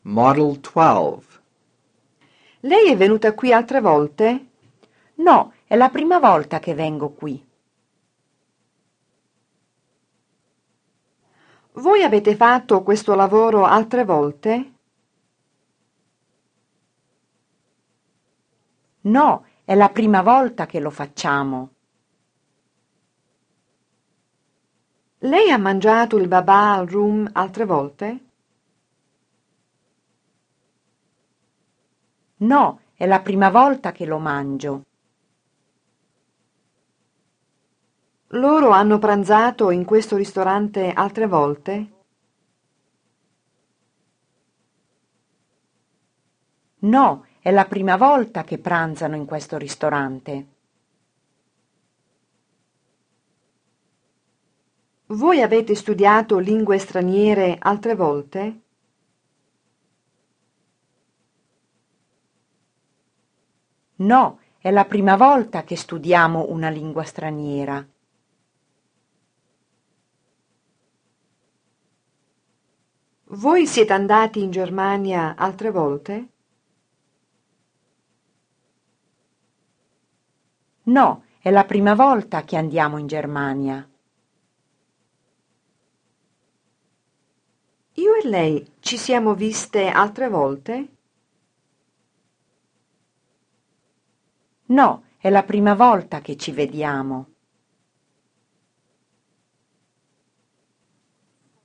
Model 12. Lei è venuta qui altre volte? No, è la prima volta che vengo qui. Voi avete fatto questo lavoro altre volte? No, è la prima volta che lo facciamo. Lei ha mangiato il babà al room altre volte? No, è la prima volta che lo mangio. Loro hanno pranzato in questo ristorante altre volte? No, è la prima volta che pranzano in questo ristorante. Voi avete studiato lingue straniere altre volte? No, è la prima volta che studiamo una lingua straniera. Voi siete andati in Germania altre volte? No, è la prima volta che andiamo in Germania. Io e lei ci siamo viste altre volte? No, è la prima volta che ci vediamo.